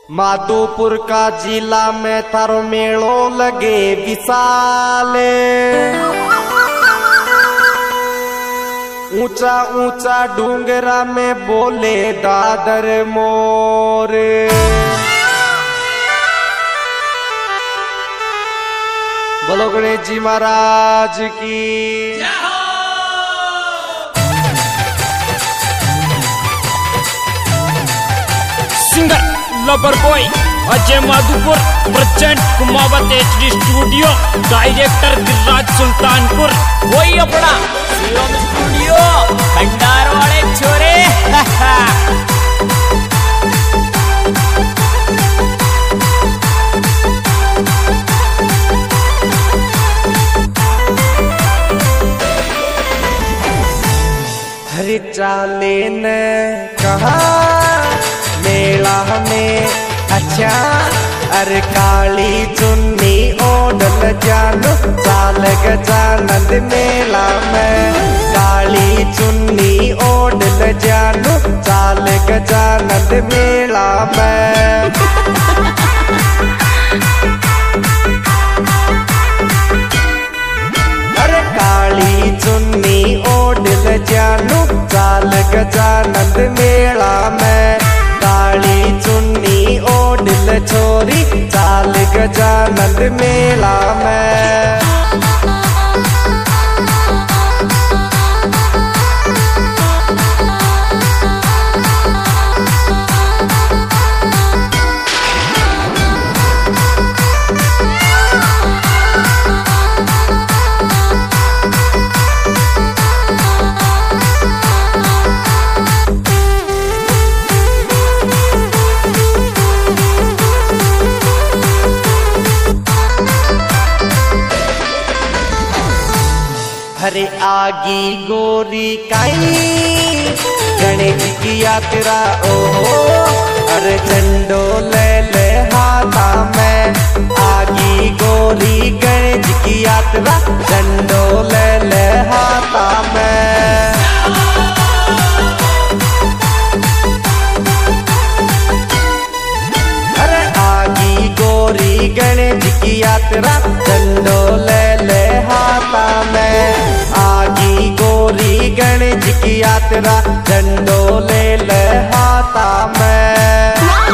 माधोपुर का जिला में थारो मेलो लगे विशाले। ऊंचा ऊंचा डूंगरा में बोले दादर मोर। बोलो गणेश जी महाराज की। Singer lover boy Ajay Madhopur present Kumawat HD studio. Director Giriraj Sultanpur. वही अपना शिवम स्टूडियो भंडार वाले छोरे। हरे चाले ने कहा मेला में अच्छा, अरे काली चुन्नी ओढ़ल जानो चाल गजानंद मेला में। काली चुन्नी ओढ़ल जानो चाल गजानंद मेला में। अरे काली चुन्नी ओढ़ल जानो चाल गजानंद मेला में। काली चुन्नी ओढ़ल छोरी चाल गजानंद मेला में। हरे आगी गोरी काई गणेश की यात्रा ओहो। अरे झंडो ले ले हाथा में। आगी गोरी गणेश की यात्रा झंडो ले ले हाथा में। अरे आगी गोरी गणेश की यात्रा झंडो ले ले हाथा में। आगी गोरी गणेश की यात्रा झंडो ले ले हाथा में।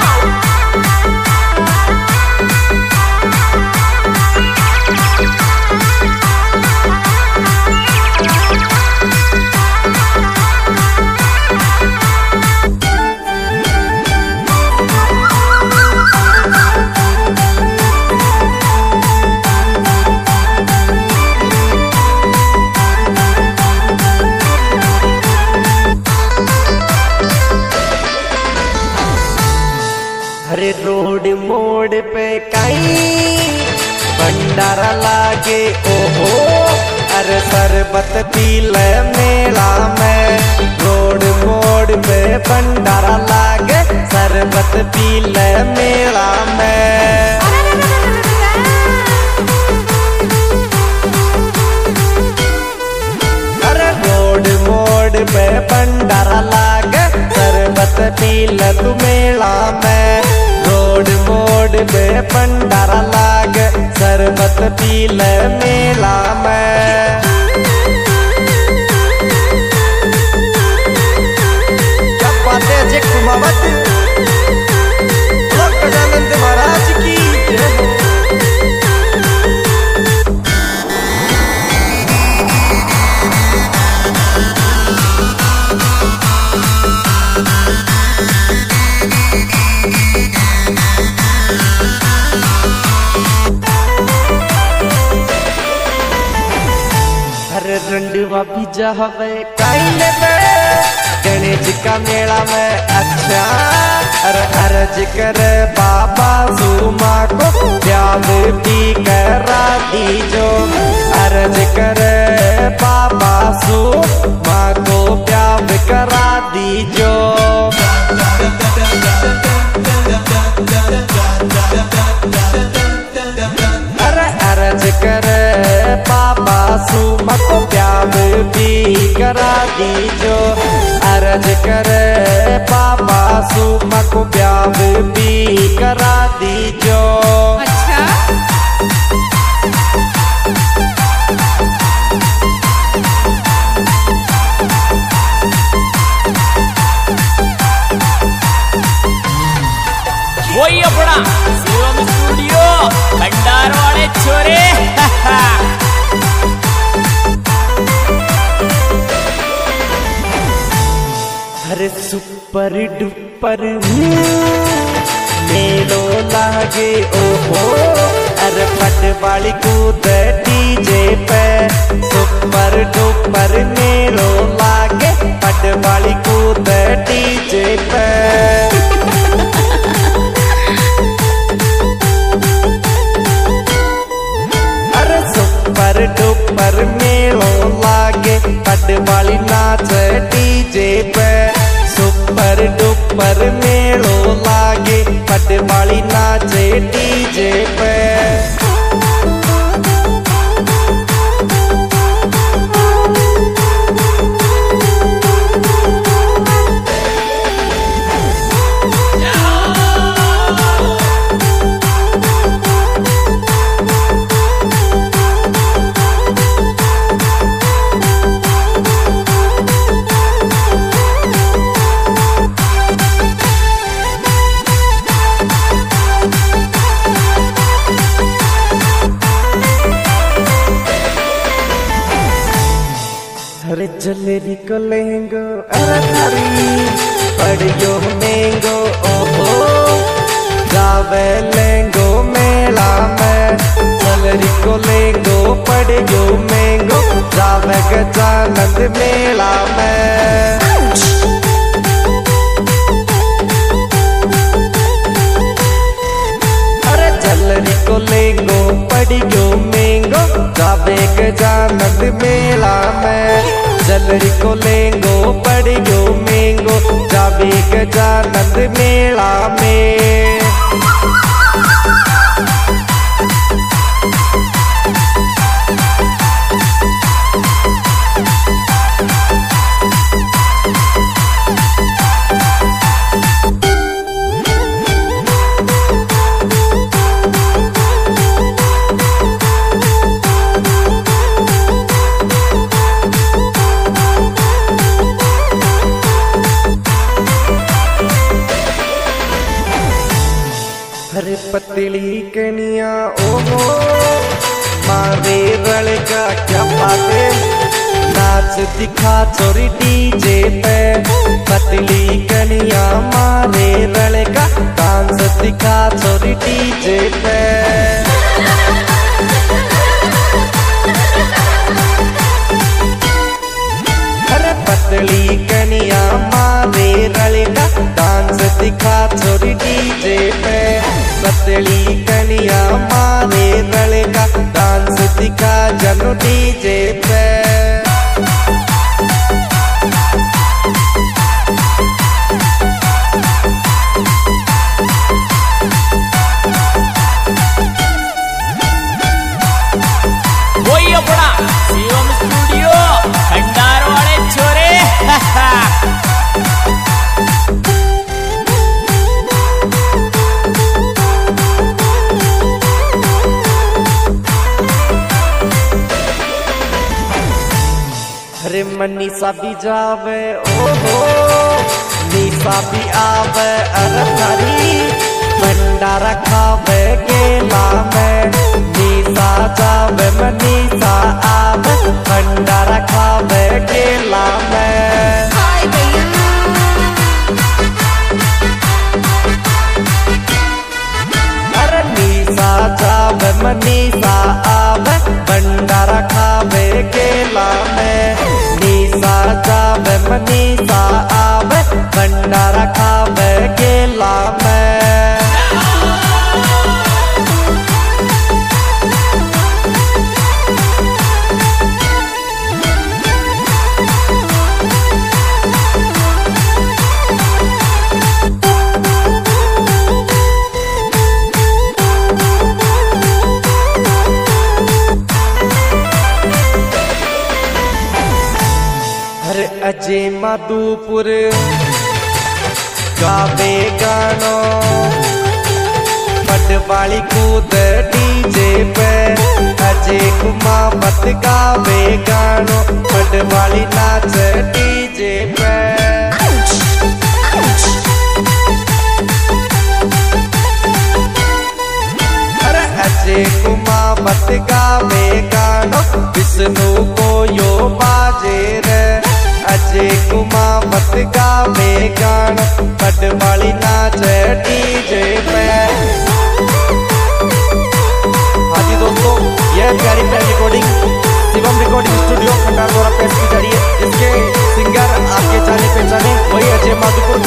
हरे रोड मोड़ पे कई भंडारा लागे ओहो। अरे शरबत पीले मेला में। रोड मोड़ पे भंडारा लागे शरबत पीले मेला में। अरे रोड मोड़ पे भंडारा लागे शरबत पीले तू मेला में। रोड मोड़ पे भंडारा लाग शरबत पीले मेला में। क्या बात है अजय कुमावत गजानंद महाराज की। रंडवा भी जहवे काइले में गणेश का मेला में अच्छा। अरे अर्ज करे बाबा सुमा को प्याव भी करा दीजो। अर्ज करे बाबा सुमा को प्याव करा दीजो। अरे अर्ज करे बाबा सुमा को प्याव भी करा दीजो। अर्ज करे बाबा सुमा को प्याव लव भी करा दीजो। अच्छा वही अपना शिवम स्टूडियो भंडार वाले छोरे। अरे सुपर डुपर मेलो लागे ओहो, अरे फट वाली कूद डीजे पे। सुपर डुपर मेलो लागे फट वाली कूद डीजे पे। अरे सुपर डुपर मेलो लागे फट वाली नाच डीजे पे। सुपर डुपर मेलो लागे फट वाली नाचे डीजे पे। अरे जलेबी को लेंगो अरे थारी पड़ियो मेंगो ओहो, जावे लेंगो मेला में। जलेबी को लेंगो पड़ियो मेंगो, जावे गजानंद मेला में। अरे जलेबी को लेंगो पड़ियो मेंगो, जावे गजानंद मेला में। जलरी को लेंगो पड़ियो मेंगो, जावे गजानंद मेला में। अरे पतली कनिया ओहो, मारे रड़का क्या बाते। नाच दिखा छोरी डीजे पे। पतली कनिया मारे रड़का, डांस दिखा छोरी डीजे पे। अरे पतली कनिया मारे रड़का, डांस दिखा छोरी डीजे पे। पतली कनिया मारे रड़का, डांस दिखा जनो डीजे पे। वही अपना शिवम स्टूडियो भंडार वाले छोरे। अरे मनीषा भी जावे ओहो, निशा भी आवे अरे थारी भंडारा खावे गेला में। निशा जावे मनीषा आवे भंडारा खावे गेला में। हाय भैया अरे निशा जावे मनीषा आवे भंडारा खावे गेला में। निशा जावे मनीषा आवे भंडारा खावे गेला में। अरे अजय माधोपुर गावे गानो पटवाली कूद डीजे पे अजय कुमावत गावे गानो पटवाली नाच डीजे पे अरे अजय कुमावत गावे गानो विष्णु को यो बाजे रे अजय कुमावत गावे गानो पटवाली नाच डीजे पे। हाँ जी दोस्तों, यह प्यारी प्यारी recording Shivam recording studio Khandar द्वारा पेश की जा रही है। इसके सिंगर आपके जाने पहचाने वही अजय माधुपुर